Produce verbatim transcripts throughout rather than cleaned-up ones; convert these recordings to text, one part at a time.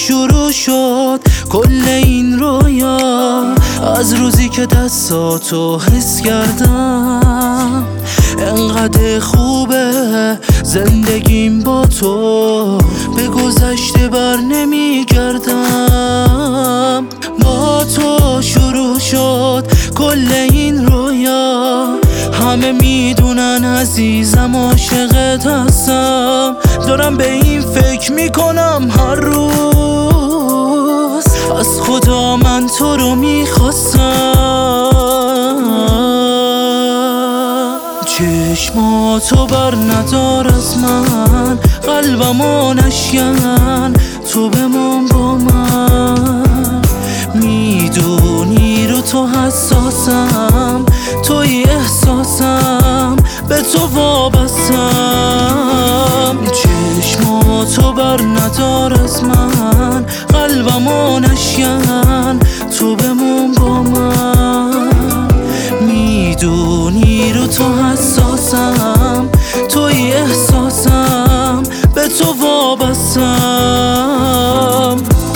شروع شد کل این رویا، از روزی که دستاتو حس کردم. انقدر خوبه زندگیم با تو، به گذشته بر نمیگردم. با تو شروع شد کل این رویا، همه میدونن عزیزم عاشقت هستم. دارم به این فکر میکنم هر روز، از خدا من تو رو میخواستم. چشماتو بر ندار از من، قلبمو نشکن، تو بمون با من. میدونی رو تو حساسم، توی احساسم، به تو وابستم. چشماتو بر ندار از من، قلبمو نشکن، تو بمون با من. میدونی رو تو حساسم، توی احساسم، به تو وابستم.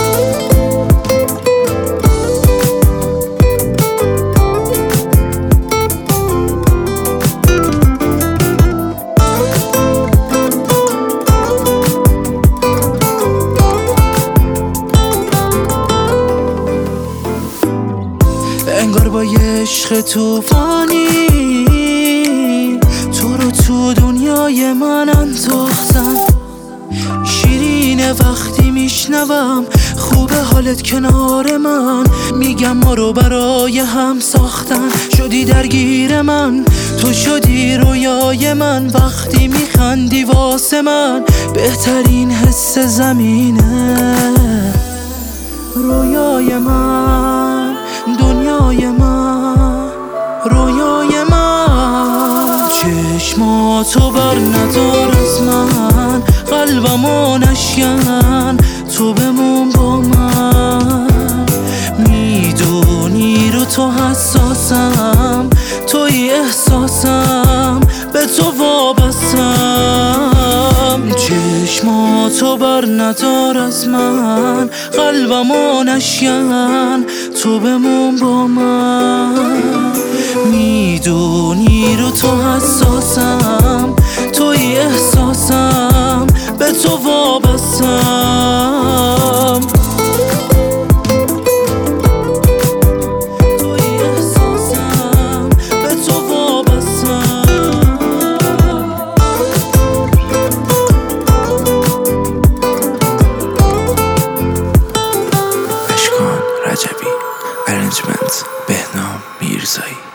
انگار با یه عشق توفانی تو رو تو دنیای من انداختم. شیرینه وقتی میشنوم خوبه حالت کنار من، میگم ما رو برای هم ساختن. شدی درگیر من، تو شدی رویای من، وقتی میخندی واسه من بهترین حس زمینه. رویای من، دنیای من، رویای من. چشماتو بر ندار از من، قلبمو نشکن، تو بمون با من. میدونی رو تو حساسم، توی احساسم، به تو وابستم. چشماتو بر ندار از من، قلبمو نشکن، تو بمون با من. میدونی رو تو حساسم، توی احساسم، به تو وابستم. توی احساسم، به تو وابستم. اشکان رجبی، ارنجمنت بهنام میرزایی.